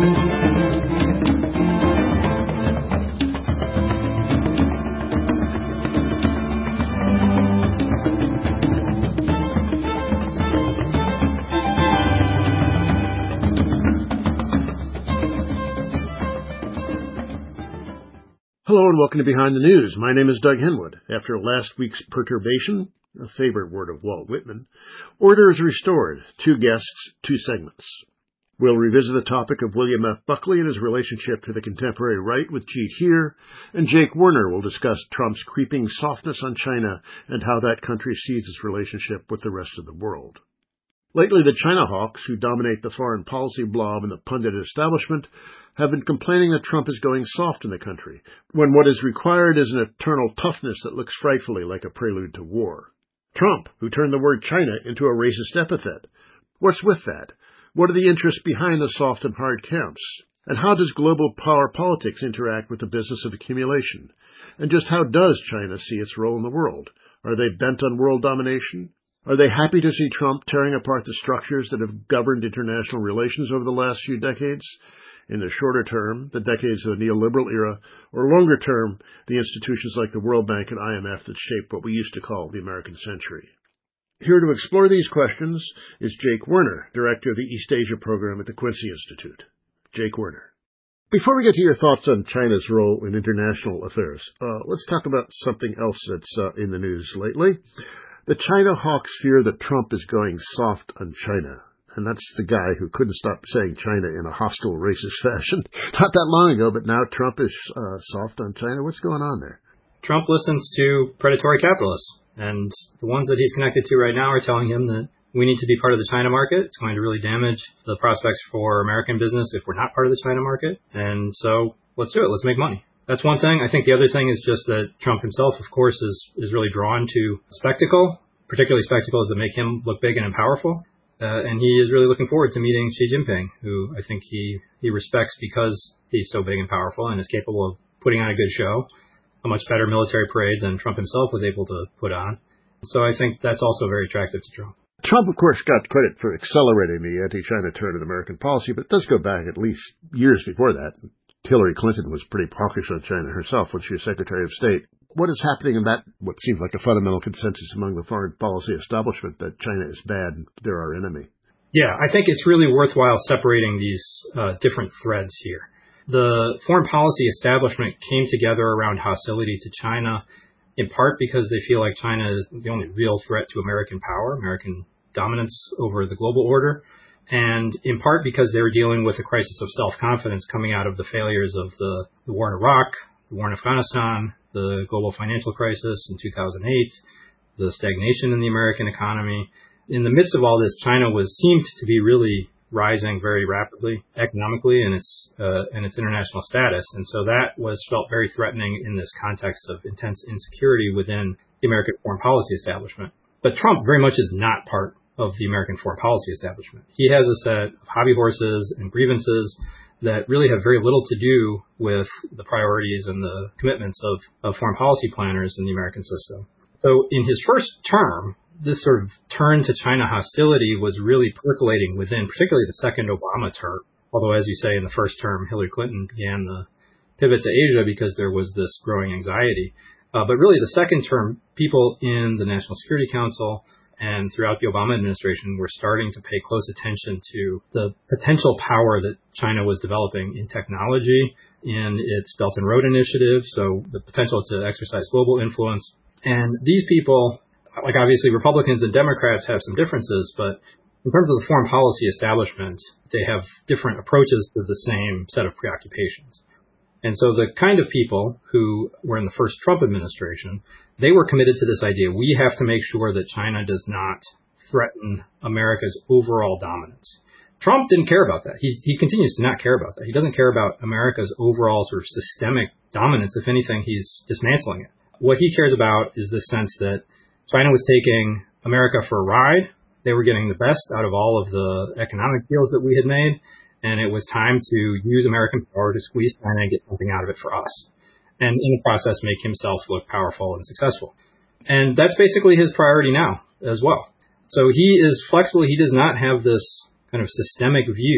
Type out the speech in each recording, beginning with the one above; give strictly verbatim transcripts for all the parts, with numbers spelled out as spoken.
Hello and welcome to Behind the News. My name is Doug Henwood. After last week's perturbation, a favorite word of Walt Whitman, order is restored. Two guests, two segments. We'll revisit the topic of William F. Buckley and his relationship to the contemporary right with Jeet Heer, and Jake Werner will discuss Trump's creeping softness on China and how that country sees its relationship with the rest of the world. Lately, the China hawks, who dominate the foreign policy blob and the pundit establishment, have been complaining that Trump is going soft in the country, when what is required is an eternal toughness that looks frightfully like a prelude to war. Trump, who turned the word China into a racist epithet. What's with that? What are the interests behind the soft and hard camps? And how does global power politics interact with the business of accumulation? And just how does China see its role in the world? Are they bent on world domination? Are they happy to see Trump tearing apart the structures that have governed international relations over the last few decades? In the shorter term, the decades of the neoliberal era, or longer term, the institutions like the World Bank and I M F that shaped what we used to call the American century. Here to explore these questions is Jake Werner, director of the East Asia program at the Quincy Institute. Jake Werner. Before we get to your thoughts on China's role in international affairs, uh, let's talk about something else that's uh, in the news lately. The China hawks fear that Trump is going soft on China. And that's the guy who couldn't stop saying China in a hostile, racist fashion not that long ago, but now Trump is uh, soft on China. What's going on there? Trump listens to predatory capitalists, and the ones that he's connected to right now are telling him that we need to be part of the China market. It's going to really damage the prospects for American business if we're not part of the China market. And so let's do it. Let's make money. That's one thing. I think the other thing is just that Trump himself, of course, is, is really drawn to spectacle, particularly spectacles that make him look big and powerful. Uh, and he is really looking forward to meeting Xi Jinping, who I think he, he respects because he's so big and powerful and is capable of putting on a good show, a much better military parade than Trump himself was able to put on. So I think that's also very attractive to Trump. Trump, of course, got credit for accelerating the anti-China turn in American policy, but it does go back at least years before that. Hillary Clinton was pretty hawkish on China herself when she was Secretary of State. What is happening in that, what seems like a fundamental consensus among the foreign policy establishment that China is bad and they're our enemy? Yeah, I think it's really worthwhile separating these uh, different threads here. The foreign policy establishment came together around hostility to China, in part because they feel like China is the only real threat to American power, American dominance over the global order, and in part because they were dealing with a crisis of self-confidence coming out of the failures of the, the war in Iraq, the war in Afghanistan, the global financial crisis in two thousand eight, the stagnation in the American economy. In the midst of all this, China was seemed to be really rising very rapidly economically in its uh, in its international status, and so that was felt very threatening in this context of intense insecurity within the American foreign policy establishment. But Trump very much is not part of the American foreign policy establishment. He has a set of hobby horses and grievances that really have very little to do with the priorities and the commitments of, of foreign policy planners in the American system. So in his first term, this sort of turn to China hostility was really percolating within, particularly the second Obama term. Although, as you say, in the first term, Hillary Clinton began the pivot to Asia because there was this growing anxiety. Uh, but really, the second term, people in the National Security Council and throughout the Obama administration were starting to pay close attention to the potential power that China was developing in technology, in its Belt and Road Initiative, so the potential to exercise global influence. And these people, like obviously Republicans and Democrats have some differences, but in terms of the foreign policy establishment, they have different approaches to the same set of preoccupations. And so the kind of people who were in the first Trump administration, they were committed to this idea. We have to make sure that China does not threaten America's overall dominance. Trump didn't care about that. He, he continues to not care about that. He doesn't care about America's overall sort of systemic dominance. If anything, he's dismantling it. What he cares about is the sense that China was taking America for a ride. They were getting the best out of all of the economic deals that we had made. And it was time to use American power to squeeze China and get something out of it for us. And in the process, make himself look powerful and successful. And that's basically his priority now as well. So he is flexible. He does not have this kind of systemic view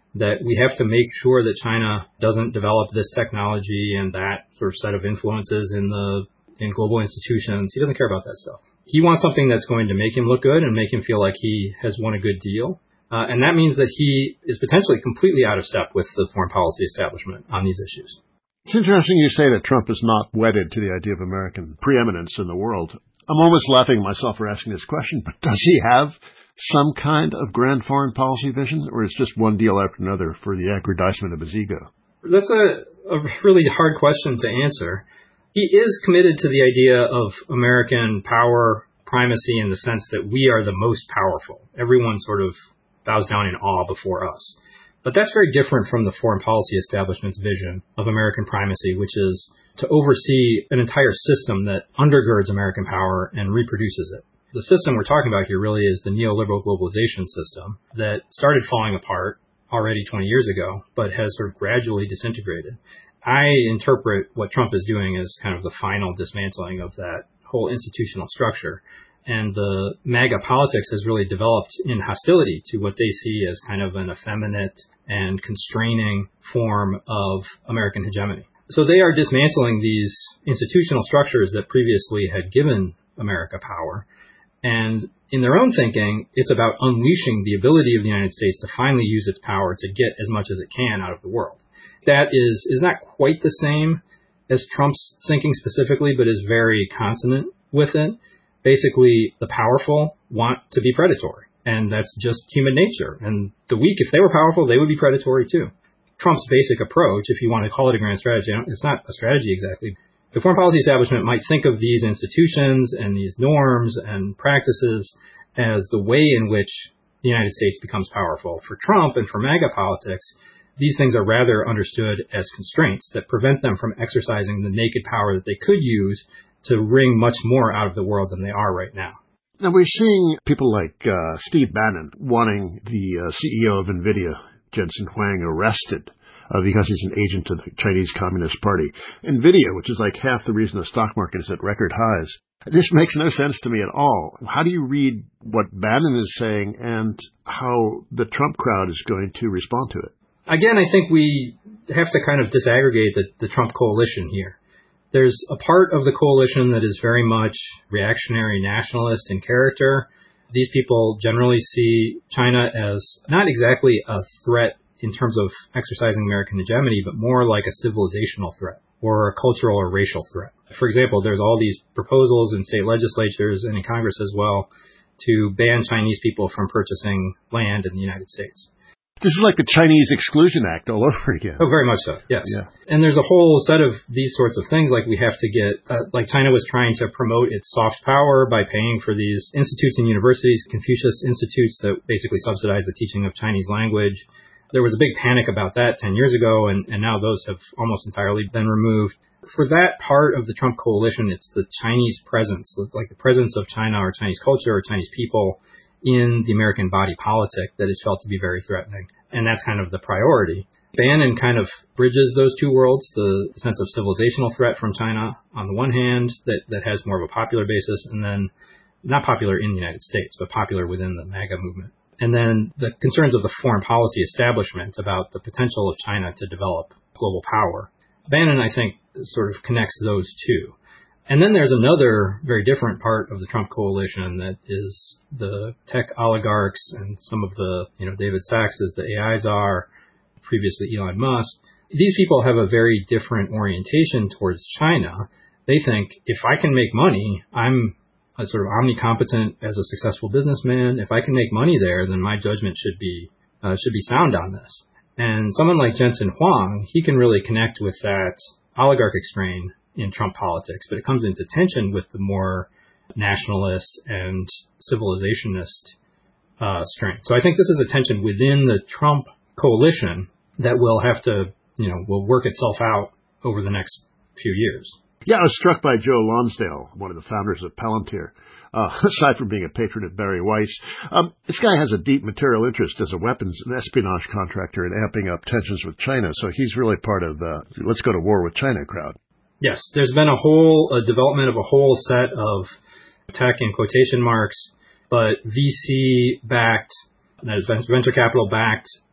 that we have to make sure that China doesn't develop this technology and that sort of set of influences in the in global institutions. He doesn't care about that stuff. He wants something that's going to make him look good and make him feel like he has won a good deal. Uh, and that means that he is potentially completely out of step with the foreign policy establishment on these issues. It's interesting you say that Trump is not wedded to the idea of American preeminence in the world. I'm almost laughing at myself for asking this question, but does he have some kind of grand foreign policy vision, or is just one deal after another for the aggrandizement of his ego? That's a, a really hard question to answer. He is committed to the idea of American power primacy in the sense that we are the most powerful. Everyone sort of bows down in awe before us. But that's very different from the foreign policy establishment's vision of American primacy, which is to oversee an entire system that undergirds American power and reproduces it. The system we're talking about here really is the neoliberal globalization system that started falling apart already twenty years ago, but has sort of gradually disintegrated. I interpret what Trump is doing as kind of the final dismantling of that whole institutional structure. And the MAGA politics has really developed in hostility to what they see as kind of an effeminate and constraining form of American hegemony. So they are dismantling these institutional structures that previously had given America power. And in their own thinking, it's about unleashing the ability of the United States to finally use its power to get as much as it can out of the world. That is, is not quite the same as Trump's thinking specifically, but is very consonant with it. Basically, the powerful want to be predatory, and that's just human nature. And the weak, if they were powerful, they would be predatory too. Trump's basic approach, if you want to call it a grand strategy, it's not a strategy exactly. The foreign policy establishment might think of these institutions and these norms and practices as the way in which the United States becomes powerful. For Trump and for MAGA politics, these things are rather understood as constraints that prevent them from exercising the naked power that they could use to wring much more out of the world than they are right now. Now, we're seeing people like uh, Steve Bannon wanting the uh, C E O of NVIDIA, Jensen Huang, arrested uh, because he's an agent of the Chinese Communist Party. NVIDIA, which is like half the reason the stock market is at record highs. This makes no sense to me at all. How do you read what Bannon is saying and how the Trump crowd is going to respond to it? Again, I think we have to kind of disaggregate the, the Trump coalition here. There's a part of the coalition that is very much reactionary nationalist in character. These people generally see China as not exactly a threat in terms of exercising American hegemony, but more like a civilizational threat or a cultural or racial threat. For example, there's all these proposals in state legislatures and in Congress as well to ban Chinese people from purchasing land in the United States. This is like the Chinese Exclusion Act all over again. Oh, very much so, yes. Yeah. And there's a whole set of these sorts of things, like we have to get, uh, like China was trying to promote its soft power by paying for these institutes and universities, Confucius Institutes, that basically subsidize the teaching of Chinese language. There was a big panic about that ten years ago, and, and now those have almost entirely been removed. For that part of the Trump coalition, it's the Chinese presence, like the presence of China or Chinese culture or Chinese people in the American body politic that is felt to be very threatening. And that's kind of the priority. Bannon kind of bridges those two worlds, the sense of civilizational threat from China on the one hand that, that has more of a popular basis, and then not popular in the United States, but popular within the MAGA movement. And then the concerns of the foreign policy establishment about the potential of China to develop global power. Bannon, I think, sort of connects those two. And then there's another very different part of the Trump coalition that is the tech oligarchs and some of the, you know, David Sachs is the A I czar, previously Elon Musk. These people have a very different orientation towards China. They think, if I can make money, I'm a sort of omnicompetent as a successful businessman. If I can make money there, then my judgment should be uh, should be sound on this. And someone like Jensen Huang, he can really connect with that oligarchic strain in Trump politics, but it comes into tension with the more nationalist and civilizationist uh, strain. So I think this is a tension within the Trump coalition that will have to, you know, will work itself out over the next few years. Yeah, I was struck by Joe Lonsdale, one of the founders of Palantir, uh, aside from being a patron of Barry Weiss. Um, this guy has a deep material interest as a weapons and espionage contractor in amping up tensions with China, so he's really part of the let's go to war with China crowd. Yes, there's been a whole a development of a whole set of tech in quotation marks, but V C-backed, that is venture capital-backed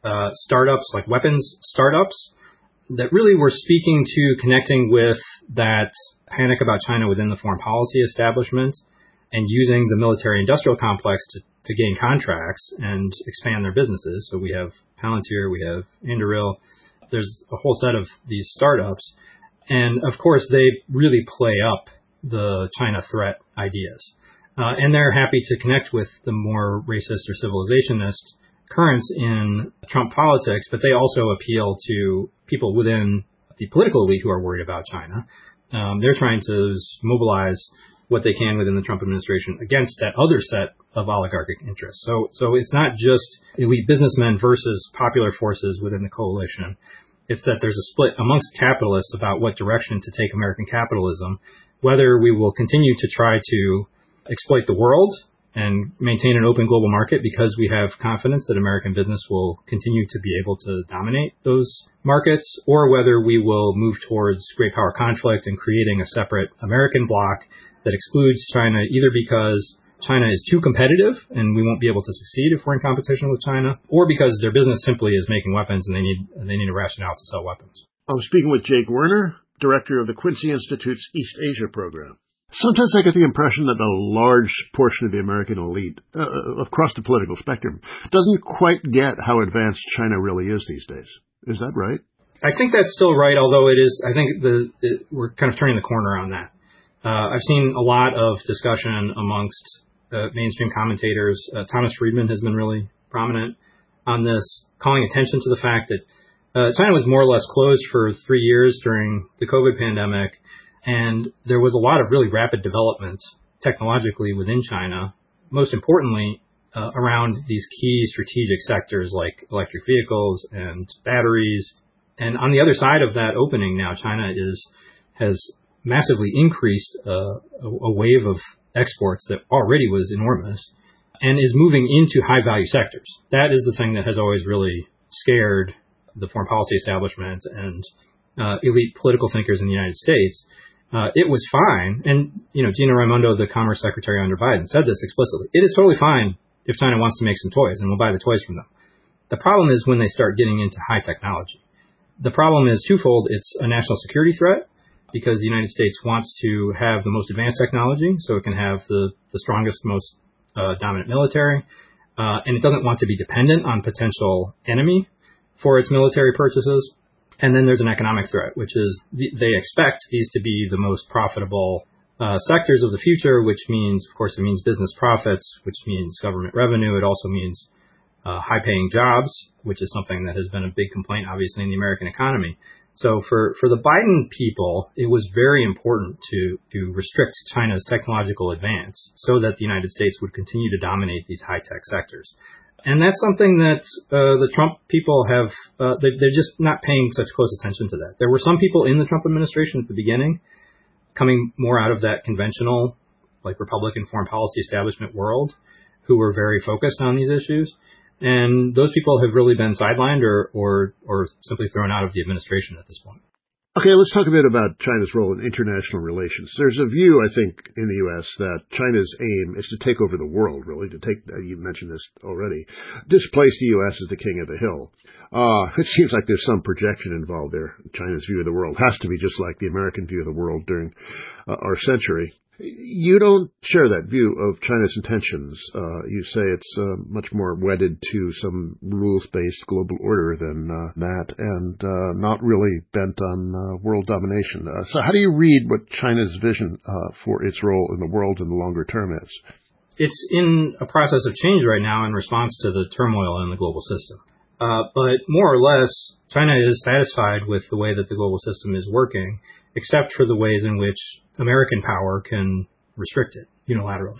uh, startups, like weapons startups, that really were speaking to connecting with that panic about China within the foreign policy establishment and using the military-industrial complex to, to gain contracts and expand their businesses. So we have Palantir, we have Anduril. There's a whole set of these startups. And, of course, they really play up the China threat ideas. Uh, and they're happy to connect with the more racist or civilizationist currents in Trump politics, but they also appeal to people within the political elite who are worried about China. Um, they're trying to mobilize what they can within the Trump administration against that other set of oligarchic interests. So, so it's not just elite businessmen versus popular forces within the coalition. It's that there's a split amongst capitalists about what direction to take American capitalism, whether we will continue to try to exploit the world and maintain an open global market because we have confidence that American business will continue to be able to dominate those markets, or whether we will move towards great power conflict and creating a separate American bloc that excludes China, either because China is too competitive and we won't be able to succeed if we're in competition with China, or because their business simply is making weapons and they need they need a rationale to sell weapons. I'm speaking with Jake Werner, director of the Quincy Institute's East Asia program. Sometimes I get the impression that a large portion of the American elite, uh, across the political spectrum, doesn't quite get how advanced China really is these days. Is that right? I think that's still right, although it is, I think the it, we're kind of turning the corner on that. Uh, I've seen a lot of discussion amongst uh, mainstream commentators. Uh, Thomas Friedman has been really prominent on this, calling attention to the fact that uh, China was more or less closed for three years during the COVID pandemic. And there was a lot of really rapid development technologically within China, most importantly, uh, around these key strategic sectors like electric vehicles and batteries. And on the other side of that opening now, China is has massively increased uh, a, a wave of exports that already was enormous and is moving into high-value sectors. That is the thing that has always really scared the foreign policy establishment and uh, elite political thinkers in the United States. Uh, it was fine. And, you know, Gina Raimondo, the Commerce Secretary under Biden, said this explicitly. It is totally fine if China wants to make some toys and we'll buy the toys from them. The problem is when they start getting into high technology. The problem is twofold. It's a national security threat because the United States wants to have the most advanced technology so it can have the, the strongest, most uh, dominant military. Uh, and it doesn't want to be dependent on potential enemy for its military purchases. And then there's an economic threat, which is they expect these to be the most profitable uh, sectors of the future, which means, of course, it means business profits, which means government revenue. It also means uh, high-paying jobs, which is something that has been a big complaint, obviously, in the American economy. So for, for the Biden people, it was very important to, to restrict China's technological advance so that the United States would continue to dominate these high-tech sectors. And that's something that uh, the Trump people have, uh, they, they're just not paying such close attention to that. There were some people in the Trump administration at the beginning coming more out of that conventional, like Republican foreign policy establishment world who were very focused on these issues. And those people have really been sidelined or, or, or simply thrown out of the administration at this point. Okay, let's talk a bit about China's role in international relations. There's a view, I think, in the U S that China's aim is to take over the world, really, to take, you mentioned this already, displace the U S as the king of the hill. Uh, it seems like there's some projection involved there. China's view of the world has to be just like the American view of the world during uh, our century. You don't share that view of China's intentions. Uh, you say it's uh, much more wedded to some rules-based global order than uh, that, and uh, not really bent on uh, world domination. Uh, so how do you read what China's vision uh, for its role in the world in the longer term is? It's in a process of change right now in response to the turmoil in the global system. Uh, but more or less, China is satisfied with the way that the global system is working, except for the ways in which American power can restrict it unilaterally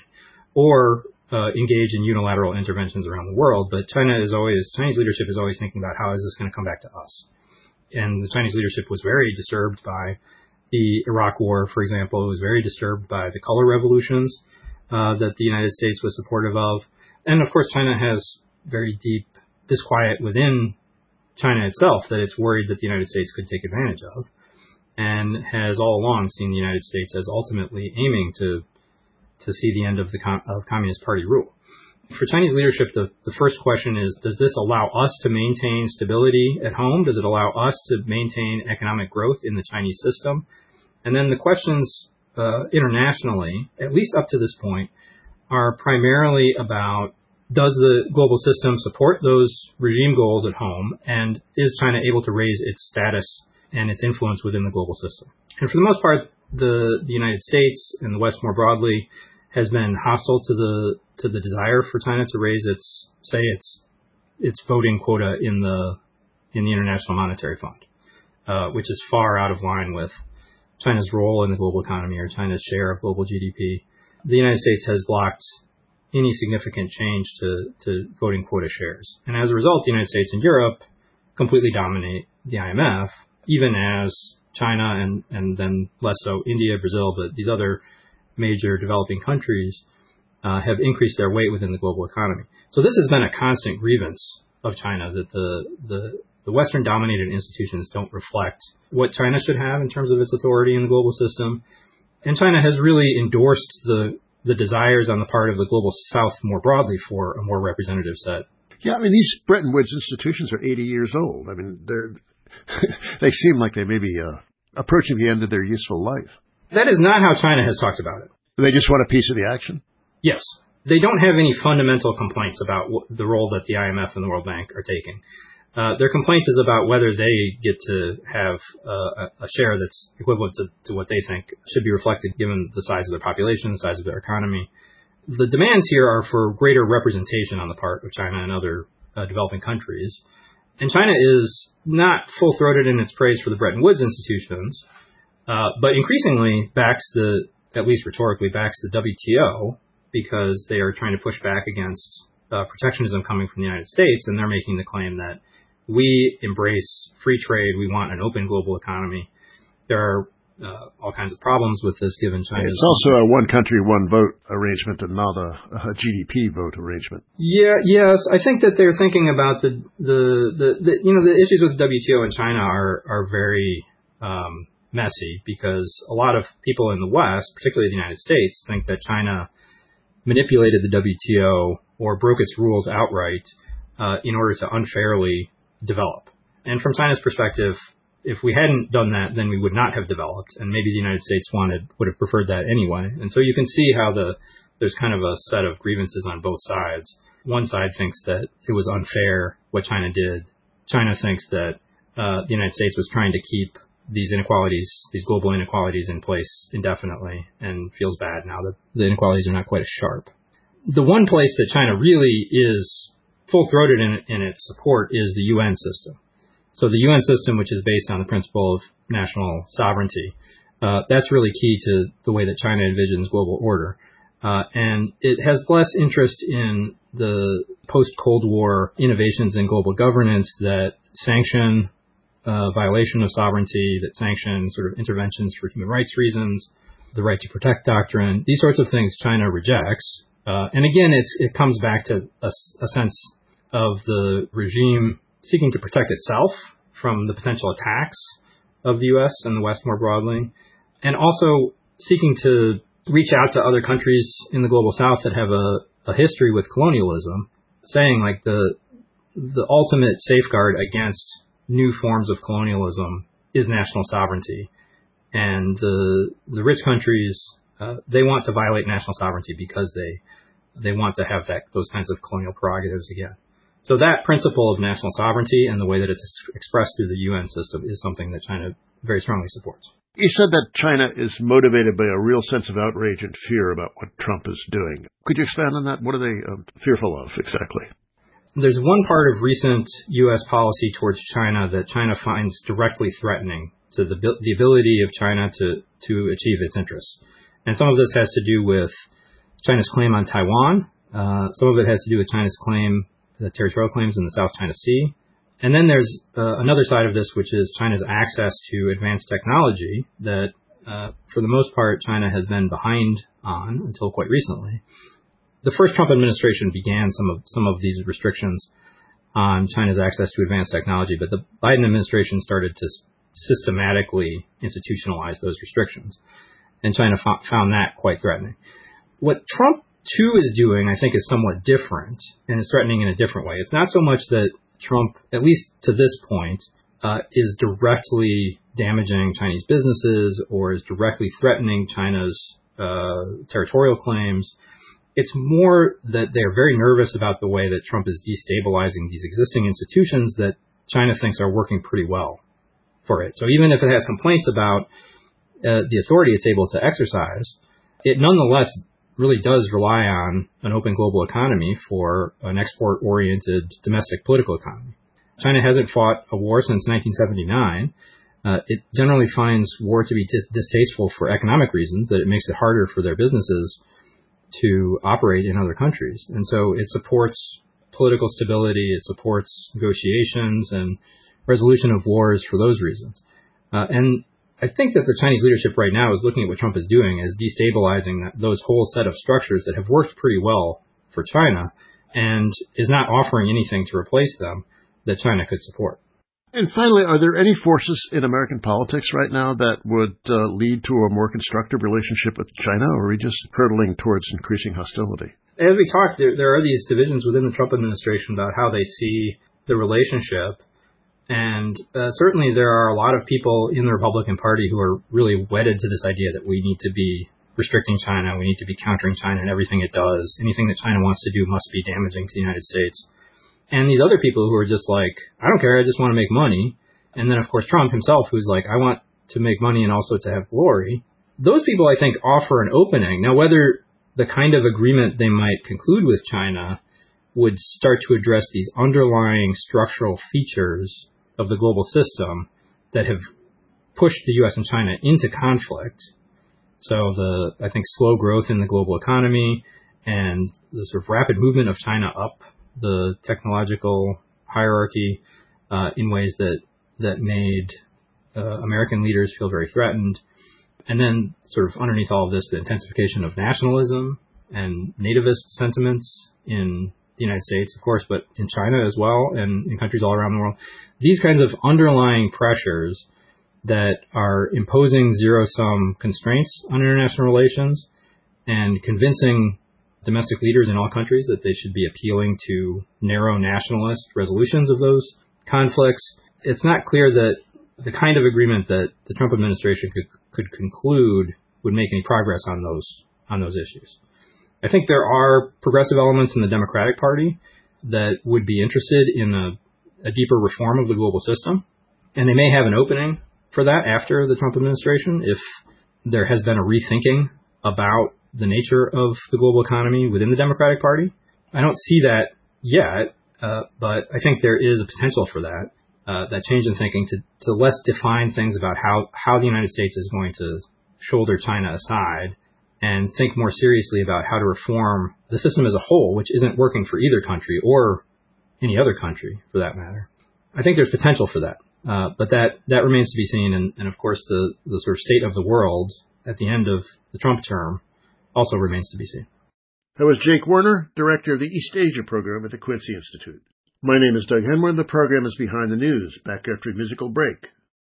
or uh, engage in unilateral interventions around the world. But China is always, Chinese leadership is always thinking about how is this going to come back to us? And the Chinese leadership was very disturbed by the Iraq War, for example. It was very disturbed by the color revolutions uh, that the United States was supportive of. And of course, China has very deep disquiet within China itself that it's worried that the United States could take advantage of, and has all along seen the United States as ultimately aiming to to see the end of the com- of Communist Party rule. For Chinese leadership, the, the first question is, does this allow us to maintain stability at home? Does it allow us to maintain economic growth in the Chinese system? And then the questions uh, internationally, at least up to this point, are primarily about, does the global system support those regime goals at home? And is China able to raise its status and its influence within the global system? And for the most part, the, the United States and the West more broadly has been hostile to the to the desire for China to raise its, say, its its voting quota in the in the International Monetary Fund, uh, which is far out of line with China's role in the global economy or China's share of global G D P. The United States has blocked any significant change to, to voting quota shares. And as a result, the United States and Europe completely dominate the I M F, even as China and, and then less so India, Brazil, but these other major developing countries uh, have increased their weight within the global economy. So this has been a constant grievance of China, that the, the, the Western-dominated institutions don't reflect what China should have in terms of its authority in the global system. And China has really endorsed the, the desires on the part of the global South more broadly for a more representative set. Yeah, I mean, these Bretton Woods institutions are eighty years old. I mean, they're they seem like they may be uh, approaching the end of their useful life. That is not how China has talked about it. They just want a piece of the action? Yes. They don't have any fundamental complaints about w- the role that the I M F and the World Bank are taking. Uh, their complaint is about whether they get to have uh, a, a share that's equivalent to, to what they think should be reflected given the size of their population, the size of their economy. The demands here are for greater representation on the part of China and other uh, developing countries. And China is not full-throated in its praise for the Bretton Woods institutions, uh, but increasingly backs the, at least rhetorically, backs the W T O because they are trying to push back against uh, protectionism coming from the United States, and they're making the claim that we embrace free trade, we want an open global economy. There are uh, all kinds of problems with this given China's... It's also a one country, one vote arrangement and not a, a G D P vote arrangement. Yeah, yes. I think that they're thinking about the, the, the, the you know, the issues with the W T O in China are, are very um, messy because a lot of people in the West, particularly the United States, think that China manipulated the W T O or broke its rules outright uh, in order to unfairly develop. And from China's perspective, if we hadn't done that, then we would not have developed, and maybe the United States wanted would have preferred that anyway. And so you can see how the there's kind of a set of grievances on both sides. One side thinks that it was unfair what China did. China thinks that uh, the United States was trying to keep these inequalities, these global inequalities in place indefinitely, and feels bad now that the inequalities are not quite as sharp. The one place that China really is full-throated in, in its support is the U N system. So the U N system, which is based on the principle of national sovereignty, uh, that's really key to the way that China envisions global order. Uh, and it has less interest in the post-Cold War innovations in global governance that sanction uh, violation of sovereignty, that sanction sort of interventions for human rights reasons, the right to protect doctrine. These sorts of things China rejects. Uh, and again, it's, it comes back to a, a sense of the regime seeking to protect itself from the potential attacks of the U S and the West more broadly, and also seeking to reach out to other countries in the global South that have a, a history with colonialism, saying like the the ultimate safeguard against new forms of colonialism is national sovereignty. And the the rich countries, uh, they want to violate national sovereignty because they they want to have that those kinds of colonial prerogatives again. So that principle of national sovereignty and the way that it's expressed through the U N system is something that China very strongly supports. You said that China is motivated by a real sense of outrage and fear about what Trump is doing. Could you expand on that? What are they um, fearful of exactly? There's one part of recent U S policy towards China that China finds directly threatening to the, the ability of China to, to achieve its interests. And some of this has to do with China's claim on Taiwan. Uh, some of it has to do with China's claim the territorial claims in the South China Sea. And then there's uh, another side of this, which is China's access to advanced technology that, uh, for the most part, China has been behind on until quite recently. The first Trump administration began some of some of these restrictions on China's access to advanced technology, but the Biden administration started to systematically institutionalize those restrictions, and China fo- found that quite threatening. What Trump two is doing, I think, is somewhat different and is threatening in a different way. It's not so much that Trump, at least to this point, uh, is directly damaging Chinese businesses or is directly threatening China's uh, territorial claims. It's more that they're very nervous about the way that Trump is destabilizing these existing institutions that China thinks are working pretty well for it. So even if it has complaints about uh, the authority it's able to exercise, it nonetheless really does rely on an open global economy for an export-oriented domestic political economy. China hasn't fought a war since nineteen seventy-nine. Uh, it generally finds war to be dis- distasteful for economic reasons, that it makes it harder for their businesses to operate in other countries. And so it supports political stability, it supports negotiations and resolution of wars for those reasons. Uh, and I think that the Chinese leadership right now is looking at what Trump is doing as destabilizing that, those whole set of structures that have worked pretty well for China and is not offering anything to replace them that China could support. And finally, are there any forces in American politics right now that would uh, lead to a more constructive relationship with China, or are we just hurtling towards increasing hostility? As we talked, there, there are these divisions within the Trump administration about how they see the relationship. And uh, certainly there are a lot of people in the Republican Party who are really wedded to this idea that we need to be restricting China, we need to be countering China in everything it does. Anything that China wants to do must be damaging to the United States. And these other people who are just like, I don't care, I just want to make money. And then, of course, Trump himself, who's like, I want to make money and also to have glory. Those people, I think, offer an opening. Now, whether the kind of agreement they might conclude with China would start to address these underlying structural features of the global system that have pushed the U S and China into conflict. So the, I think, slow growth in the global economy and the sort of rapid movement of China up the technological hierarchy uh, in ways that that made uh, American leaders feel very threatened. And then sort of underneath all of this, the intensification of nationalism and nativist sentiments in the United States, of course, but in China as well and in countries all around the world. These kinds of underlying pressures that are imposing zero-sum constraints on international relations and convincing domestic leaders in all countries that they should be appealing to narrow nationalist resolutions of those conflicts. It's not clear that the kind of agreement that the Trump administration could, could conclude would make any progress on those on those issues. I think there are progressive elements in the Democratic Party that would be interested in a, a deeper reform of the global system, and they may have an opening for that after the Trump administration if there has been a rethinking about the nature of the global economy within the Democratic Party. I don't see that yet, uh, but I think there is a potential for that, uh, that change in thinking to, to less define things about how, how the United States is going to shoulder China aside and think more seriously about how to reform the system as a whole, which isn't working for either country or any other country for that matter. I think there's potential for that, uh, but that, that remains to be seen. And, and of course, the, the sort of state of the world at the end of the Trump term also remains to be seen. That was Jake Werner, Director of the East Asia Program at the Quincy Institute. My name is Doug Henwood. The program is Behind the News, back after a musical break.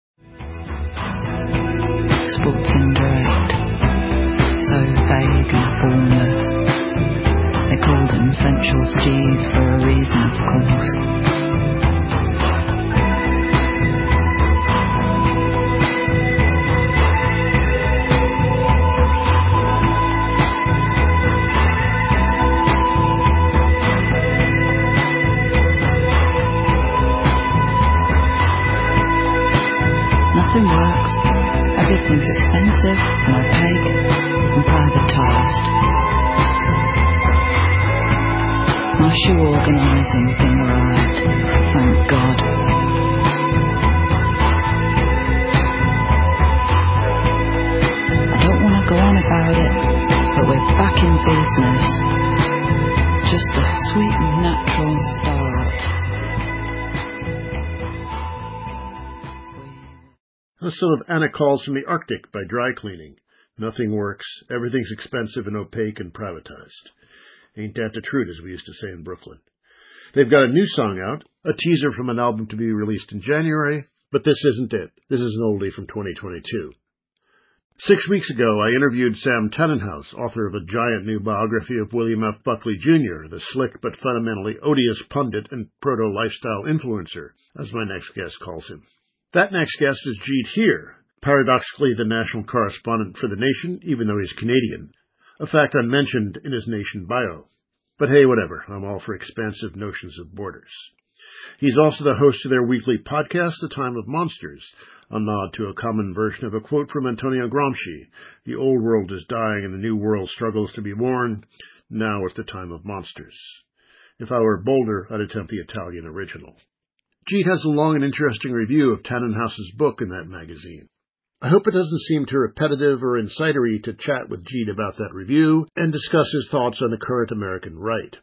Sports indirect, so vague and formless. They called him Central Steve for a reason, of course. Nothing works. Everything's expensive and opaque and privatised. My shoe organising thing arrived, thank God. I don't want to go on about it, but we're back in business. Just a sweet and natural start. That's some of Anna Calls from the Arctic by Dry Cleaning. Nothing works. Everything's expensive and opaque and privatized. Ain't that the truth, as we used to say in Brooklyn. They've got a new song out, a teaser from an album to be released in January, but this isn't it. This is an oldie from twenty twenty-two. Six weeks ago, I interviewed Sam Tannenhouse, author of a giant new biography of William F. Buckley, Junior, the slick but fundamentally odious pundit and proto-lifestyle influencer, as my next guest calls him. That next guest is Jeet Heer, paradoxically the national correspondent for The Nation, even though he's Canadian, a fact unmentioned in his Nation bio. But hey, whatever, I'm all for expansive notions of borders. He's also the host of their weekly podcast, The Time of Monsters, a nod to a common version of a quote from Antonio Gramsci: "The old world is dying and the new world struggles to be born. Now is the time of monsters." If I were bolder, I'd attempt the Italian original. Jeet has a long and interesting review of Tannenhouse's book in that magazine. I hope it doesn't seem too repetitive or insidery to chat with Jeet about that review and discuss his thoughts on the current American right.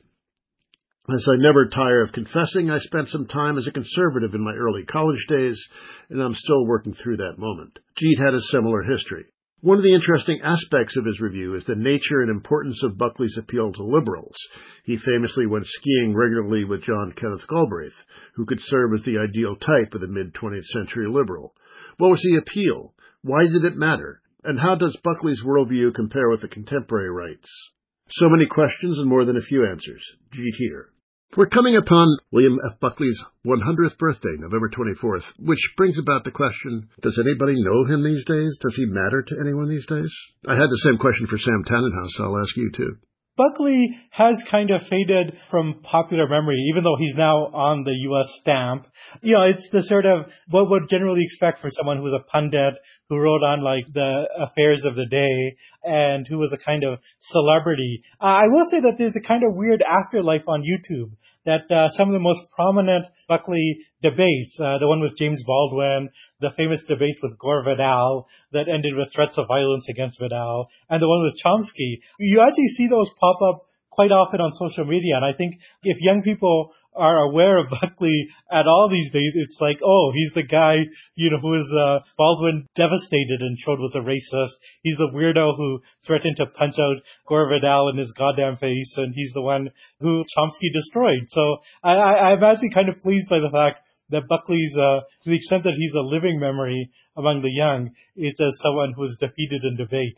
As I never tire of confessing, I spent some time as a conservative in my early college days, and I'm still working through that moment. Jeet had a similar history. One of the interesting aspects of his review is the nature and importance of Buckley's appeal to liberals. He famously went skiing regularly with John Kenneth Galbraith, who could serve as the ideal type of the mid-twentieth century liberal. What was the appeal? Why did it matter? And how does Buckley's worldview compare with the contemporary rights? So many questions and more than a few answers. Jeet Heer. We're coming upon William F. Buckley's one hundredth birthday, November twenty-fourth, which brings about the question, does anybody know him these days? Does he matter to anyone these days? I had the same question for Sam Tannenhouse, so I'll ask you too. Buckley has kind of faded from popular memory, even though he's now on the U S stamp. You know, it's the sort of what would generally expect for someone who's a pundit, who wrote on like the affairs of the day, and who was a kind of celebrity. Uh, I will say that there's a kind of weird afterlife on YouTube, that uh, some of the most prominent Buckley debates, uh, the one with James Baldwin, the famous debates with Gore Vidal that ended with threats of violence against Vidal, and the one with Chomsky, you actually see those pop up quite often on social media. And I think if young people are aware of Buckley at all these days, it's like, oh, he's the guy, you know, who is uh, Baldwin devastated and showed was a racist. He's the weirdo who threatened to punch out Gore Vidal in his goddamn face, and he's the one who Chomsky destroyed. So I, I, I'm actually kind of pleased by the fact that Buckley's, uh, to the extent that he's a living memory among the young, it's as someone who was defeated in debate.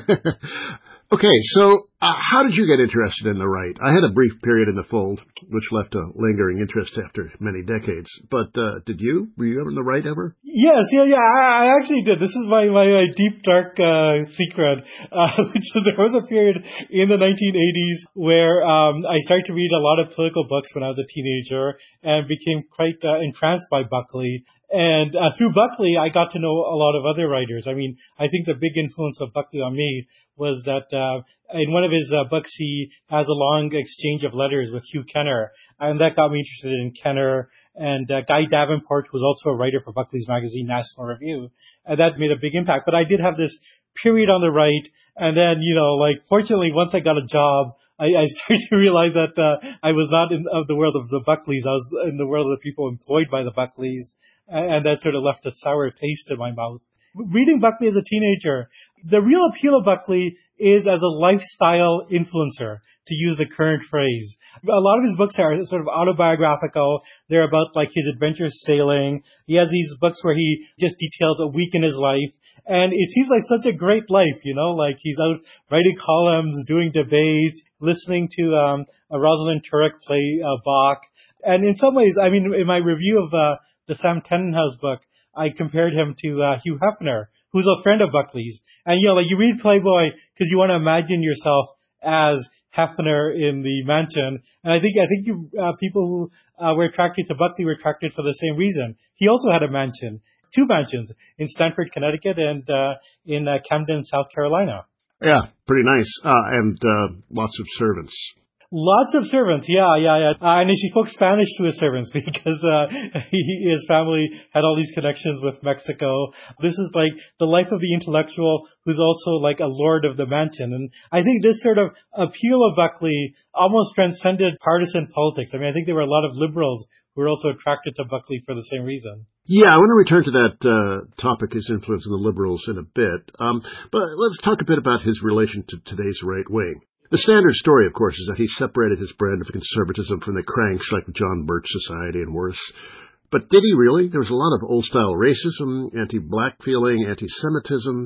Okay, so uh, how did you get interested in the right? I had a brief period in the fold, which left a lingering interest after many decades. But uh, did you? Were you ever in the right ever? Yes, yeah, yeah, I, I actually did. This is my, my, my deep, dark uh, secret, uh, which is there was a period in the nineteen eighties where um, I started to read a lot of political books when I was a teenager and became quite uh, entranced by Buckley. And uh, through Buckley, I got to know a lot of other writers. I mean, I think the big influence of Buckley on me was that uh, in one of his uh, books, he has a long exchange of letters with Hugh Kenner, and that got me interested in Kenner. And uh, Guy Davenport, who was also a writer for Buckley's magazine, National Review, and that made a big impact. But I did have this period on the right, and then, you know, like, fortunately, once I got a job, I, I started to realize that uh, I was not in of the world of the Buckleys. I was in the world of the people employed by the Buckleys, and that sort of left a sour taste in my mouth. Reading Buckley as a teenager, the real appeal of Buckley is as a lifestyle influencer, to use the current phrase. A lot of his books are sort of autobiographical. They're about like his adventures sailing. He has these books where he just details a week in his life. And it seems like such a great life, you know, like he's out writing columns, doing debates, listening to um, a Rosalind Turek play uh, Bach. And in some ways, I mean, in my review of uh, the Sam Tannenhouse book, I compared him to uh, Hugh Hefner, who's a friend of Buckley's. And, you know, like you read Playboy because you want to imagine yourself as Hefner in the mansion. And I think, I think you, uh, people who uh, were attracted to Buckley were attracted for the same reason. He also had a mansion, two mansions in Stamford, Connecticut and uh, in uh, Camden, South Carolina. Yeah, pretty nice. Uh, and uh, lots of servants. Lots of servants, yeah, yeah, yeah. Uh, and he spoke Spanish to his servants because uh, he, his family had all these connections with Mexico. This is like the life of the intellectual who's also like a lord of the mansion. And I think this sort of appeal of Buckley almost transcended partisan politics. I mean, I think there were a lot of liberals who were also attracted to Buckley for the same reason. Yeah, I want to return to that uh, topic, his influence on the liberals, in a bit. Um, but let's talk a bit about his relation to today's right wing. The standard story, of course, is that he separated his brand of conservatism from the cranks like the John Birch Society and worse. But did he really? There was a lot of old-style racism, anti-black feeling, anti-Semitism.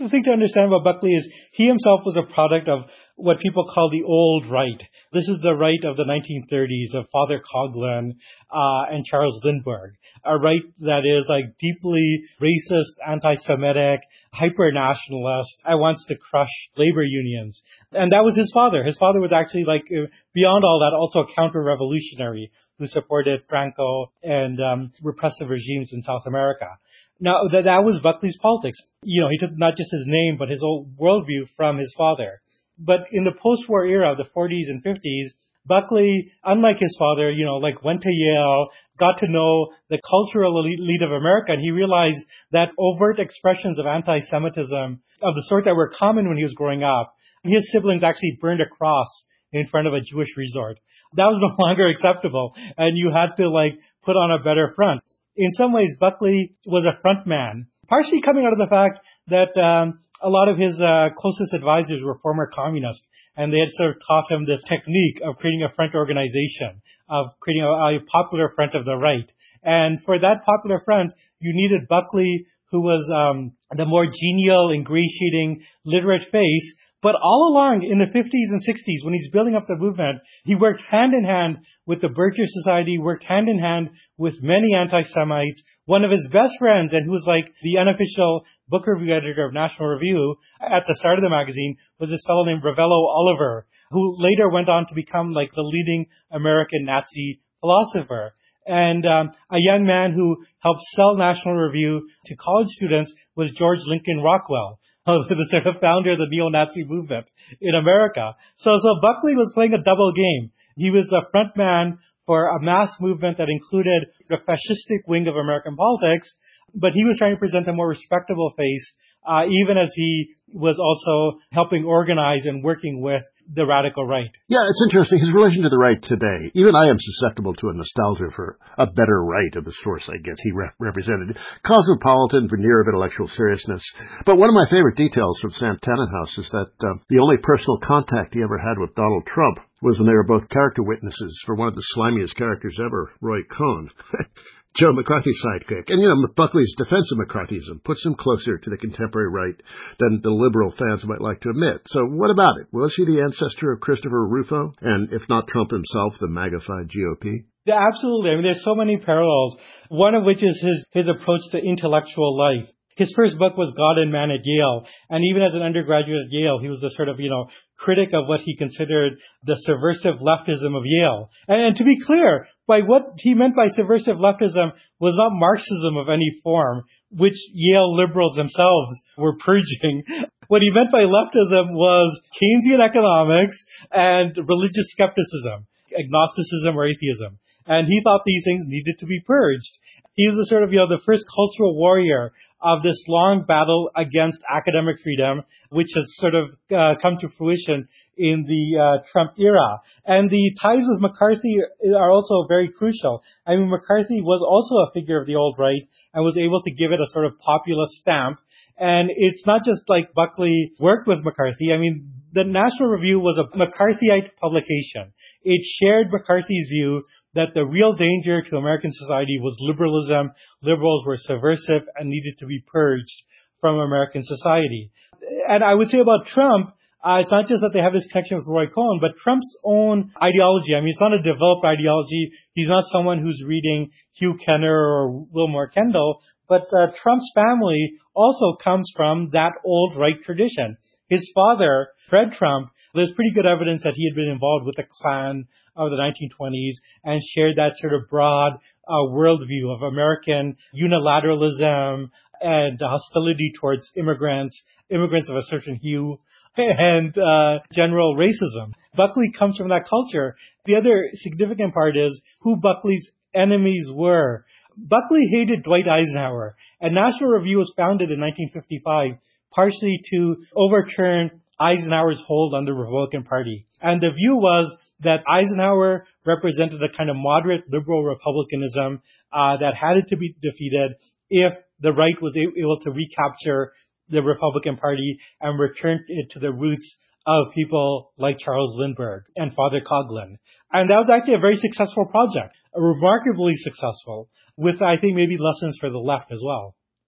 the thing to understand about Buckley is he himself was a product of what people call the old right. This is the right of the nineteen thirties of Father Coughlin uh, and Charles Lindbergh, a right that is like deeply racist, anti-Semitic, hyper-nationalist, and wants to crush labor unions. And that was his father. His father was actually like, beyond all that, also a counter-revolutionary who supported Franco and um, repressive regimes in South America. Now, that, that was Buckley's politics. You know, he took not just his name, but his whole worldview from his father. But in the post-war era, the forties and fifties, Buckley, unlike his father, you know, like went to Yale, got to know the cultural elite of America, and he realized that overt expressions of anti-Semitism of the sort that were common when he was growing up, his siblings actually burned a cross in front of a Jewish resort. That was no longer acceptable, and you had to like put on a better front. In some ways, Buckley was a front man, partially coming out of the fact that um, a lot of his uh, closest advisors were former communists, and they had sort of taught him this technique of creating a front organization, of creating a, a popular front of the right. And for that popular front, you needed Buckley, who was um, the more genial, ingratiating, literate face. But all along in the fifties and sixties, when he's building up the movement, he worked hand in hand with the Berkshire Society, worked hand in hand with many anti-Semites. One of his best friends, and who was like the unofficial book review editor of National Review at the start of the magazine, was this fellow named Ravello Oliver, who later went on to become like the leading American Nazi philosopher. And um, a young man who helped sell National Review to college students was George Lincoln Rockwell, the sort of founder of the neo-Nazi movement in America. So, so Buckley was playing a double game. He was a front man for a mass movement that included the fascistic wing of American politics, but he was trying to present a more respectable face, uh, even as he was also helping organize and working with the radical right. Yeah, it's interesting. His relation to the right today. Even I am susceptible to a nostalgia for a better right of the source, I guess, he re- represented. Cosmopolitan, veneer of intellectual seriousness. But one of my favorite details from Sam Tannenhouse is that uh, the only personal contact he ever had with Donald Trump was when they were both character witnesses for one of the slimiest characters ever, Roy Cohn. Joe McCarthy's sidekick. And, you know, Buckley's defense of McCarthyism puts him closer to the contemporary right than the liberal fans might like to admit. So what about it? Was he the ancestor of Christopher Rufo? And if not Trump himself, the magnified G O P? Yeah, absolutely. I mean, there's so many parallels, one of which is his, his approach to intellectual life. His first book was God and Man at Yale, and even as an undergraduate at Yale, he was the sort of, you know, critic of what he considered the subversive leftism of Yale. And, and to be clear, by what he meant by subversive leftism was not Marxism of any form, which Yale liberals themselves were purging. What he meant by leftism was Keynesian economics and religious skepticism, agnosticism or atheism. And he thought these things needed to be purged. He was the sort of, you know, the first cultural warrior of this long battle against academic freedom, which has sort of uh, come to fruition in the uh, Trump era. And the ties with McCarthy are also very crucial. I mean, McCarthy was also a figure of the old right and was able to give it a sort of populist stamp. And it's not just like Buckley worked with McCarthy. I mean, the National Review was a McCarthyite publication. It shared McCarthy's view that the real danger to American society was liberalism. Liberals were subversive and needed to be purged from American society. And I would say about Trump, uh, it's not just that they have this connection with Roy Cohn, but Trump's own ideology. I mean, it's not a developed ideology. He's not someone who's reading Hugh Kenner or Wilmore Kendall, but uh, Trump's family also comes from that old right tradition. His father, Fred Trump, there's pretty good evidence that he had been involved with the Klan of the nineteen twenties and shared that sort of broad uh, worldview of American unilateralism and hostility towards immigrants, immigrants of a certain hue, and uh, general racism. Buckley comes from that culture. The other significant part is who Buckley's enemies were. Buckley hated Dwight Eisenhower, and National Review was founded in nineteen fifty-five partially to overturn Eisenhower's hold on the Republican Party. And the view was that Eisenhower represented a kind of moderate liberal republicanism uh, that had to be defeated if the right was able to recapture the Republican Party and return it to the roots of people like Charles Lindbergh and Father Coughlin. And that was actually a very successful project, remarkably successful, with, I think, maybe lessons for the left as well.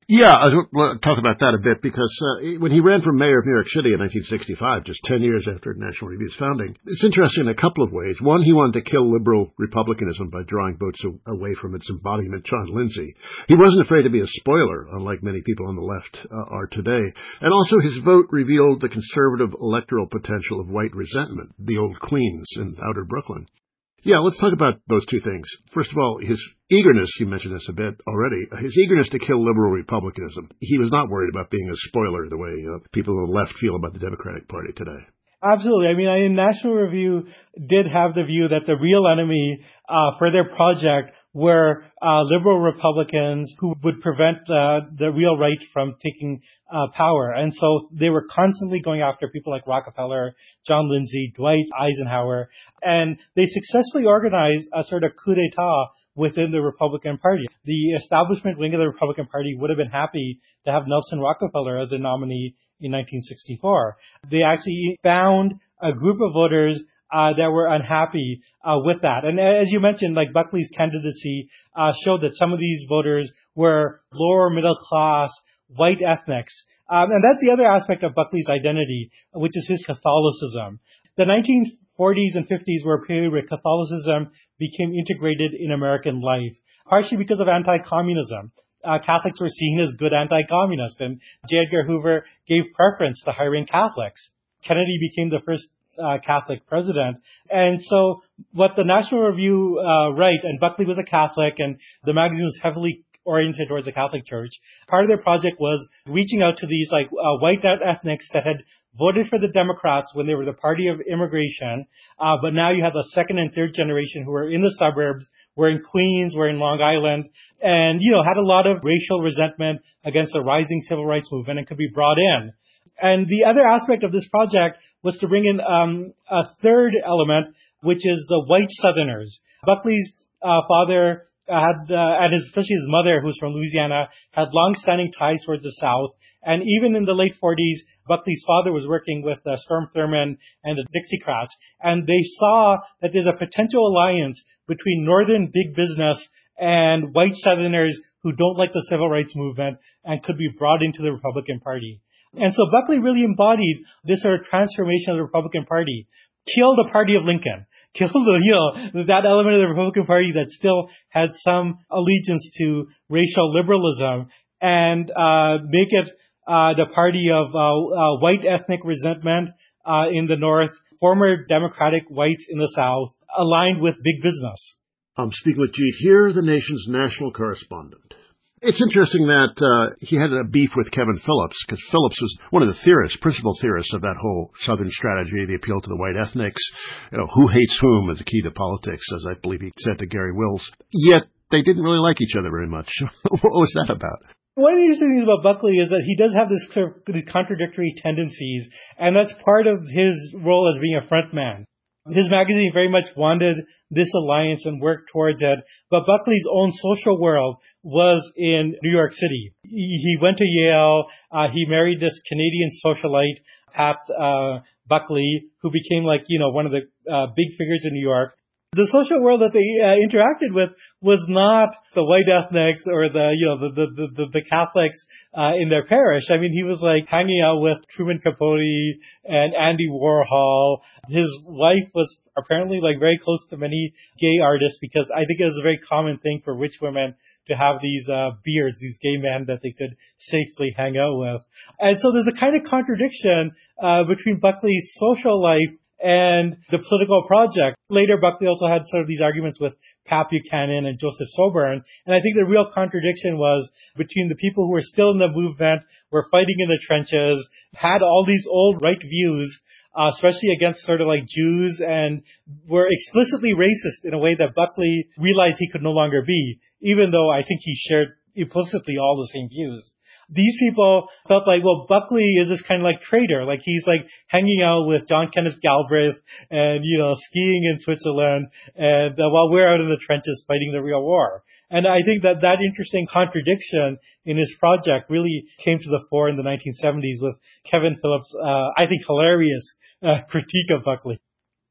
Yeah, I was talk about that a bit because uh, when he ran for mayor of New York City in nineteen sixty-five, just ten years after National Review's founding, it's interesting in a couple of ways. One, he wanted to kill liberal republicanism by drawing votes away from its embodiment, John Lindsay. He wasn't afraid to be a spoiler, unlike many people on the left uh, are today. And also his vote revealed the conservative electoral potential of white resentment, the old Queens in outer Brooklyn. Yeah, let's talk about those two things. First of all, his eagerness, you mentioned this a bit already, his eagerness to kill liberal republicanism. He was not worried about being a spoiler the way uh, people on the left feel about the Democratic Party today. Absolutely. I mean, I, National Review did have the view that the real enemy uh, for their project were uh, liberal Republicans who would prevent uh, the real right from taking uh, power. And so they were constantly going after people like Rockefeller, John Lindsay, Dwight Eisenhower, and they successfully organized a sort of coup d'etat within the Republican Party. The establishment wing of the Republican Party would have been happy to have Nelson Rockefeller as their nominee in nineteen sixty-four. They actually found a group of voters uh, that were unhappy uh, with that. And as you mentioned, like Buckley's candidacy uh, showed that some of these voters were lower middle class, white ethnics. Um, and that's the other aspect of Buckley's identity, which is his Catholicism. The nineteen forties and fifties were a period where Catholicism became integrated in American life, partially because of anti-communism. Uh, Catholics were seen as good anti-communists, and J. Edgar Hoover gave preference to hiring Catholics. Kennedy became the first uh, Catholic president. And so what the National Review uh, write, and Buckley was a Catholic, and the magazine was heavily oriented towards the Catholic Church. Part of their project was reaching out to these like uh, white ethnics that had voted for the Democrats when they were the party of immigration, uh, but now you have the second and third generation who were in the suburbs, were in Queens, were in Long Island, and, you know, had a lot of racial resentment against the rising civil rights movement and could be brought in. And the other aspect of this project was to bring in um, a third element, which is the white Southerners. Buckley's uh, father had, uh, and his, especially his mother, who's from Louisiana, had long-standing ties towards the South. And even in the late forties, Buckley's father was working with uh, Strom Thurmond and the Dixiecrats, and they saw that there's a potential alliance between northern big business and white Southerners who don't like the civil rights movement and could be brought into the Republican Party. And so Buckley really embodied this sort of transformation of the Republican Party. Kill the party of Lincoln. Kill the, you know, that element of the Republican Party that still had some allegiance to racial liberalism, and uh, make it uh, the party of uh, uh, white ethnic resentment uh, in the North, former Democratic whites in the South, aligned with big business. I'm speaking with Jeet Heer, the nation's national correspondent. It's interesting that uh, he had a beef with Kevin Phillips, because Phillips was one of the theorists, principal theorists of that whole Southern strategy, the appeal to the white ethnics, you know, who hates whom is the key to politics, as I believe he said to Gary Wills. Yet they didn't really like each other very much. What was that about? One of the interesting things about Buckley is that he does have this sort of, these contradictory tendencies, and that's part of his role as being a front man. His magazine very much wanted this alliance and worked towards it, but Buckley's own social world was in New York City. He went to Yale. Uh, he married this Canadian socialite, Pat uh, Buckley, who became like, you know, one of the uh, big figures in New York. The social world that they uh, interacted with was not the white ethnics or the, you know, the the the, the Catholics uh, in their parish. I mean, he was like hanging out with Truman Capote and Andy Warhol. His wife was apparently like very close to many gay artists, because I think it was a very common thing for rich women to have these uh, beards, these gay men that they could safely hang out with. And so there's a kind of contradiction uh, between Buckley's social life and the political project. Later, Buckley also had sort of these arguments with Pat Buchanan and Joseph Soburn. And I think the real contradiction was between the people who were still in the movement, were fighting in the trenches, had all these old right views, uh, especially against sort of like Jews, and were explicitly racist in a way that Buckley realized he could no longer be, even though I think he shared implicitly all the same views. These people felt like, well, Buckley is this kind of like traitor. Like he's like hanging out with John Kenneth Galbraith and, you know, skiing in Switzerland, and uh, while we're out in the trenches fighting the real war. And I think that that interesting contradiction in his project really came to the fore in the nineteen seventies with Kevin Phillips' uh, I think hilarious uh, critique of Buckley.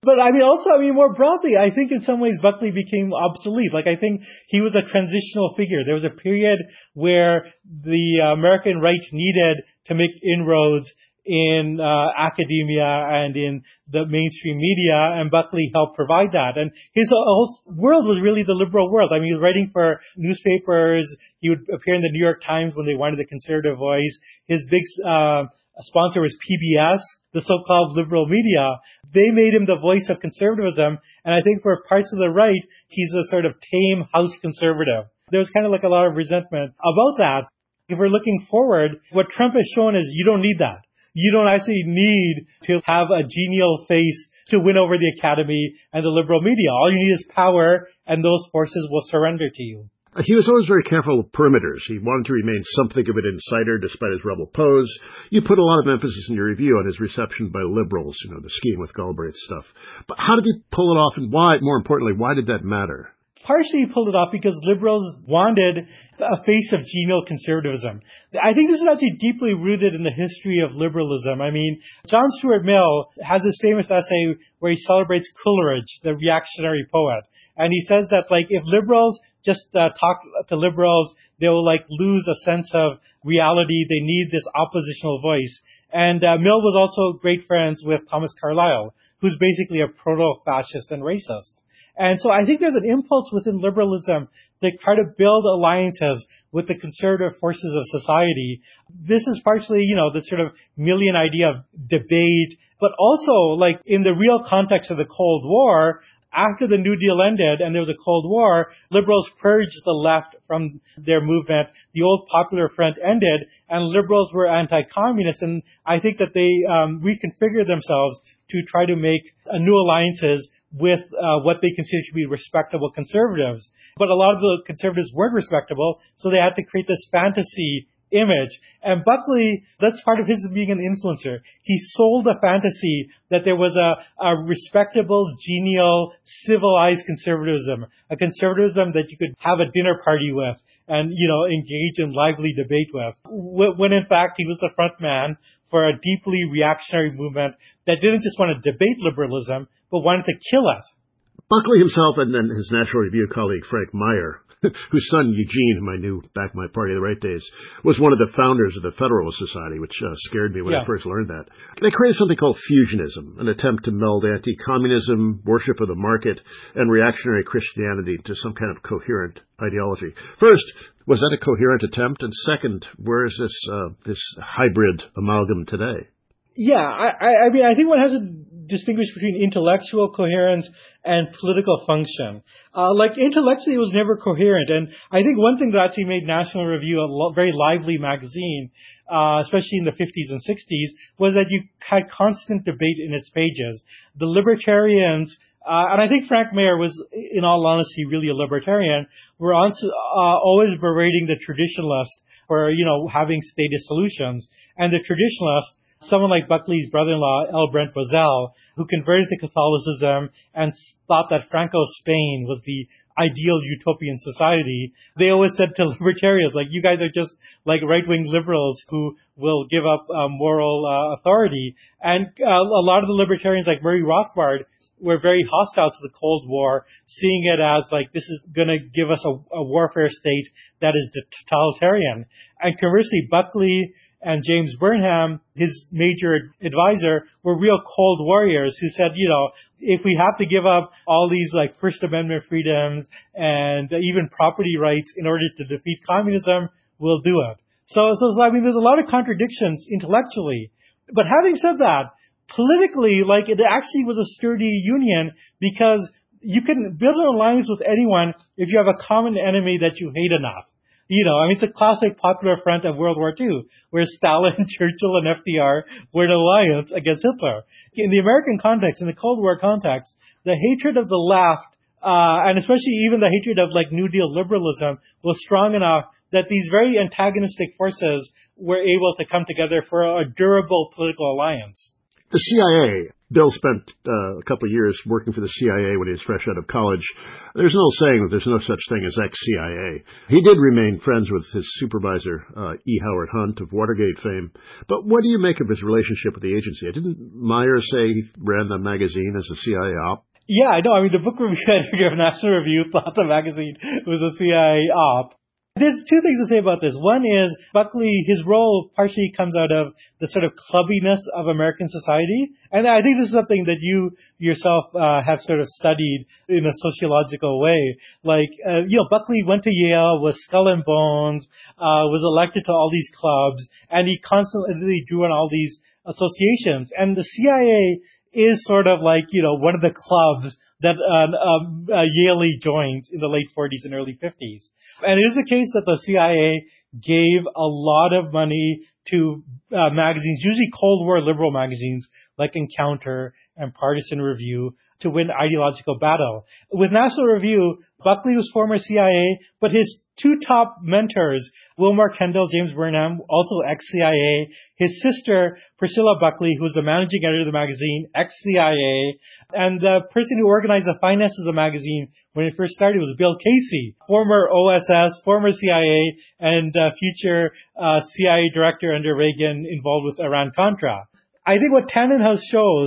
But I mean, also, I mean, more broadly, I think in some ways Buckley became obsolete. Like, I think he was a transitional figure. There was a period where the uh, American right needed to make inroads in uh, academia and in the mainstream media, and Buckley helped provide that. And his whole world was really the liberal world. I mean, he was writing for newspapers. He would appear in the New York Times when they wanted a conservative voice. His big uh, sponsor was P B S, the so-called liberal media. They made him the voice of conservatism, and I think for parts of the right, he's a sort of tame house conservative. There was kind of like a lot of resentment about that. If we're looking forward, what Trump has shown is you don't need that. You don't actually need to have a genial face to win over the academy and the liberal media. All you need is power, and those forces will surrender to you. He was always very careful with perimeters. He wanted to remain something of an insider despite his rebel pose. You put a lot of emphasis in your review on his reception by liberals, you know, the skiing with Galbraith stuff. But how did he pull it off, and why, more importantly, why did that matter? Partially he pulled it off because liberals wanted a face of genial conservatism. I think this is actually deeply rooted in the history of liberalism. I mean, John Stuart Mill has this famous essay where he celebrates Coleridge, the reactionary poet. And he says that, like, if liberals just uh, talk to liberals, they will, like, lose a sense of reality. They need this oppositional voice. And uh, Mill was also great friends with Thomas Carlyle, who's basically a proto-fascist and racist. And so I think there's an impulse within liberalism to try to build alliances with the conservative forces of society. This is partially, you know, the sort of Millian idea of debate, but also, like, in the real context of the Cold War, after the New Deal ended and there was a Cold War, liberals purged the left from their movement. The old Popular Front ended, and liberals were anti-communist. And I think that they um, reconfigured themselves to try to make uh, new alliances with uh, what they consider to be respectable conservatives. But a lot of the conservatives weren't respectable, so they had to create this fantasy image. And Buckley, that's part of his being an influencer. He sold a fantasy that there was a, a respectable, genial, civilized conservatism, a conservatism that you could have a dinner party with and, you know, engage in lively debate with. When in fact he was the front man for a deeply reactionary movement that didn't just want to debate liberalism, but wanted to kill it. Buckley himself and then his National Review colleague Frank Meyer, whose son Eugene, whom I knew back in my Party of the Right days, was one of the founders of the Federalist Society, which uh, scared me when yeah. I first learned that. They created something called fusionism, an attempt to meld anti-communism, worship of the market, and reactionary Christianity to some kind of coherent ideology. First, was that a coherent attempt? And second, where is this uh, this hybrid amalgam today? Yeah, I, I mean, I think one has to distinguish between intellectual coherence and political function. Uh, like, intellectually, it was never coherent. And I think one thing that actually made National Review a lo- very lively magazine, uh, especially in the fifties and sixties, was that you had constant debate in its pages. The libertarians, uh, and I think Frank Meyer was, in all honesty, really a libertarian, were also, uh, always berating the traditionalist for, you know, having stated solutions. And the traditionalist, someone like Buckley's brother-in-law, L. Brent Bozell, who converted to Catholicism and thought that Franco's Spain was the ideal utopian society, they always said to libertarians, like, you guys are just like right-wing liberals who will give up uh, moral uh, authority. And uh, a lot of the libertarians, like Murray Rothbard, were very hostile to the Cold War, seeing it as like, this is going to give us a, a warfare state that is totalitarian. And conversely, Buckley and James Burnham, his major advisor, were real cold warriors who said, you know, if we have to give up all these like First Amendment freedoms and even property rights in order to defeat communism, we'll do it. So, so, I mean, there's a lot of contradictions intellectually. But having said that, politically, like, it actually was a sturdy union because you can build an alliance with anyone if you have a common enemy that you hate enough. You know, I mean, it's a classic Popular Front of World War Two, where Stalin, Churchill, and F D R were in alliance against Hitler. In the American context, in the Cold War context, the hatred of the left, uh, and especially even the hatred of, like, New Deal liberalism, was strong enough that these very antagonistic forces were able to come together for a durable political alliance. The C I A. Bill spent uh, a couple of years working for the C I A when he was fresh out of college. There's no saying that there's no such thing as ex-C I A. He did remain friends with his supervisor, uh, E. Howard Hunt of Watergate fame. But what do you make of his relationship with the agency? Didn't Meyer say he ran the magazine as a C I A op? Yeah, I know. I mean, the book review editor of National Review thought the magazine was a C I A op. There's two things to say about this. One is Buckley, his role partially comes out of the sort of clubbiness of American society. And I think this is something that you yourself uh, have sort of studied in a sociological way. Like, uh, you know, Buckley went to Yale, was Skull and Bones, uh, was elected to all these clubs, and he constantly drew on all these associations. And the C I A is sort of like, you know, one of the clubs that uh, um, uh, Yale joined in the late forties and early fifties. And it is the case that the C I A gave a lot of money to uh, magazines, usually Cold War liberal magazines like Encounter and Partisan Review, to win ideological battle. With National Review, Buckley was former C I A, but his two top mentors, Wilmore Kendall, James Burnham, also ex-C I A, his sister, Priscilla Buckley, who was the managing editor of the magazine, ex-C I A, and the person who organized the finances of the magazine when it first started was Bill Casey, former O S S, former C I A, and uh, future uh, C I A director under Reagan involved with Iran-Contra. I think what Tannenhouse shows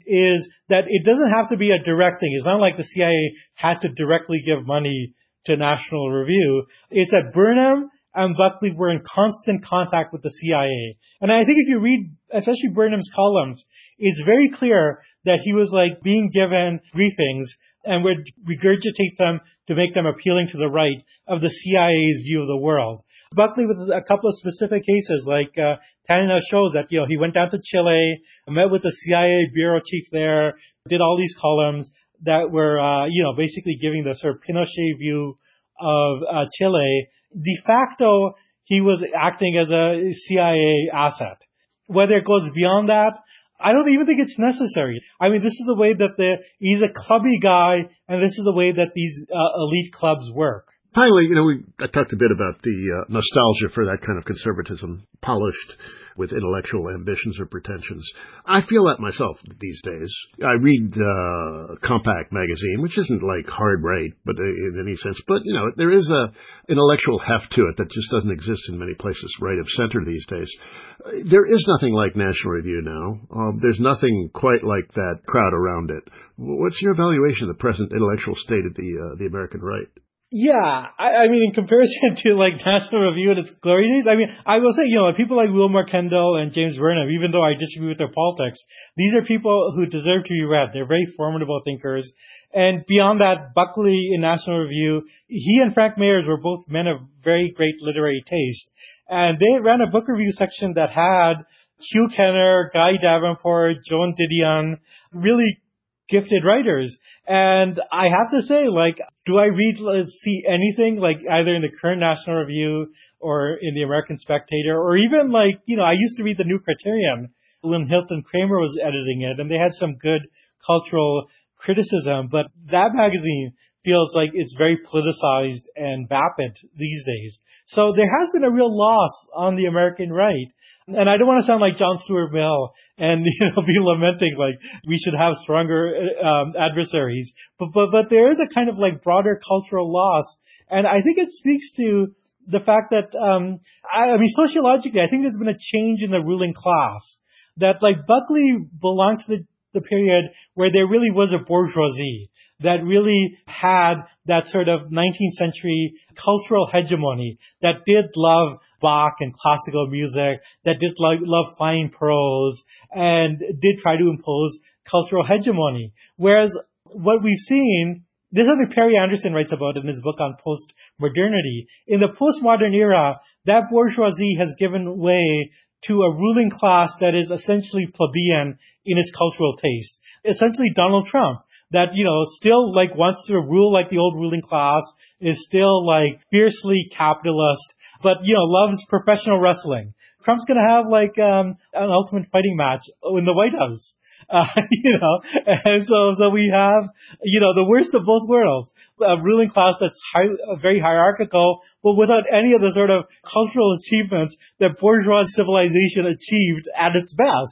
is that it doesn't have to be a direct thing. It's not like the C I A had to directly give money to National Review. It's that Burnham and Buckley were in constant contact with the C I A. And I think if you read, especially Burnham's columns, it's very clear that he was like being given briefings and would regurgitate them to make them appealing to the right of the C I A's view of the world. Buckley, with a couple of specific cases, like uh, Tannenhouse shows that, you know, he went down to Chile, met with the C I A bureau chief there, did all these columns that were, uh, you know, basically giving the sort of Pinochet view of uh, Chile. De facto, he was acting as a C I A asset. Whether it goes beyond that, I don't even think it's necessary. I mean, this is the way that the he's a clubby guy, and this is the way that these uh, elite clubs work. Finally, you know, we I talked a bit about the uh, nostalgia for that kind of conservatism, polished with intellectual ambitions or pretensions. I feel that myself these days. I read uh, Compact magazine, which isn't like hard right, but in any sense. But, you know, there is a intellectual heft to it that just doesn't exist in many places right of center these days. There is nothing like National Review now. Um, there's nothing quite like that crowd around it. What's your evaluation of the present intellectual state of the uh, the American right? Yeah, I, I mean, in comparison to like National Review and its glory days, I mean, I will say, you know, people like Wilmore Kendall and James Burnham, even though I disagree with their politics, these are people who deserve to be read. They're very formidable thinkers. And beyond that, Buckley in National Review, he and Frank Mayers were both men of very great literary taste. And they ran a book review section that had Hugh Kenner, Guy Davenport, Joan Didion, really gifted writers. And I have to say, like, do I read, see anything, like, either in the current National Review or in the American Spectator, or even, like, you know, I used to read the New Criterion when Hilton Kramer was editing it, and they had some good cultural criticism, but that magazine feels like it's very politicized and vapid these days. So there has been a real loss on the American right. And I don't want to sound like John Stuart Mill and, you know, be lamenting like we should have stronger um, adversaries. But, but, but there is a kind of like broader cultural loss. And I think it speaks to the fact that, um, I, I mean, sociologically, I think there's been a change in the ruling class. That like Buckley belonged to the, the period where there really was a bourgeoisie that really had that sort of nineteenth century cultural hegemony, that did love Bach and classical music, that did love, love fine prose, and did try to impose cultural hegemony. Whereas what we've seen, this is something Perry Anderson writes about in his book on post-modernity. In the postmodern era, that bourgeoisie has given way to a ruling class that is essentially plebeian in its cultural taste. Essentially Donald Trump, that, you know, still like wants to rule like the old ruling class, is still like fiercely capitalist, but, you know, loves professional wrestling. Trump's going to have like um an ultimate fighting match in the White House. Uh, you know, and so, so we have, you know, the worst of both worlds. A ruling class that's high, very hierarchical, but without any of the sort of cultural achievements that bourgeois civilization achieved at its best.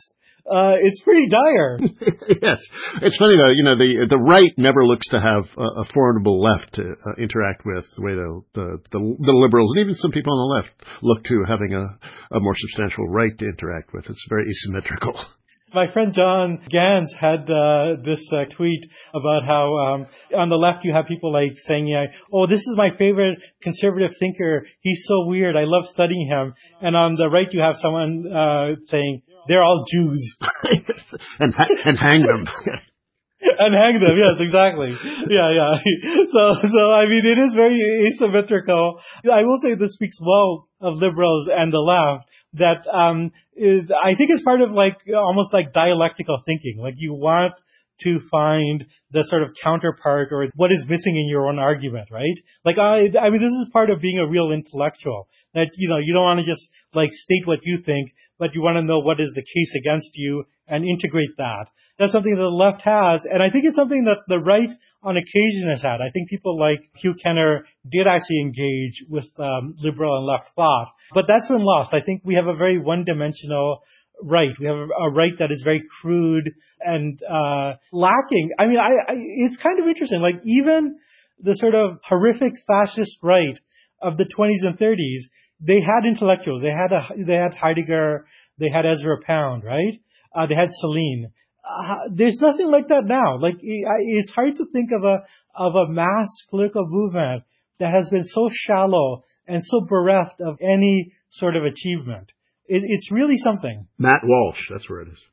uh, it's pretty dire. Yes. It's funny, though, you know, the the right never looks to have a, a formidable left to uh, interact with the way the, the, the, the liberals and even some people on the left look to having a, a more substantial right to interact with. It's very asymmetrical. My friend John Gans had uh, this uh, tweet about how um, on the left you have people like saying, yeah, oh, this is my favorite conservative thinker. He's so weird. I love studying him. And on the right you have someone uh, saying, they're all Jews. and, and hang them. And hang them, yes, exactly. Yeah, yeah. So, so I mean, it is very asymmetrical. I will say this speaks well of liberals and the left. That um, is, I think it's part of like almost like dialectical thinking. Like you want to find the sort of counterpart or what is missing in your own argument, right? Like I, I mean, this is part of being a real intellectual. That you know, you don't want to just like state what you think, but you want to know what is the case against you and integrate that. That's something that the left has, and I think it's something that the right on occasion has had. I think people like Hugh Kenner did actually engage with um, liberal and left thought, but that's been lost. I think we have a very one-dimensional right. We have a, a right that is very crude and uh, lacking. I mean, I, I, it's kind of interesting. Like even the sort of horrific fascist right of the twenties and thirties, they had intellectuals. They had a, they had Heidegger. They had Ezra Pound, right? Uh, they had Celine. Uh, there's nothing like that now. Like it's hard to think of a of a mass political movement that has been so shallow and so bereft of any sort of achievement. It, it's really something. Matt Walsh, that's where it is.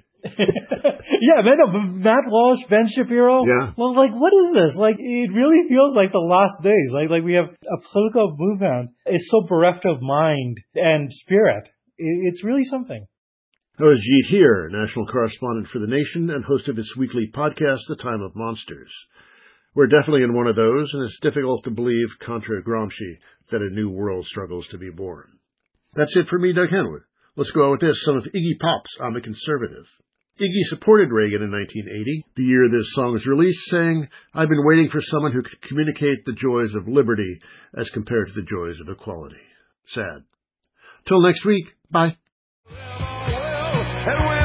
Yeah, man, Matt Walsh, Ben Shapiro. Yeah. Well, like, what is this? Like, it really feels like the last days. Like, like we have a political movement. It's so bereft of mind and spirit. It, it's really something. That was Jeet Heer, national correspondent for The Nation and host of its weekly podcast, The Time of Monsters. We're definitely in one of those, and it's difficult to believe, contra Gramsci, that a new world struggles to be born. That's it for me, Doug Henwood. Let's go out with this, some of Iggy Pop's I'm a Conservative. Iggy supported Reagan in nineteen eighty, the year this song was released, saying, I've been waiting for someone who could communicate the joys of liberty as compared to the joys of equality. Sad. Till next week, bye. And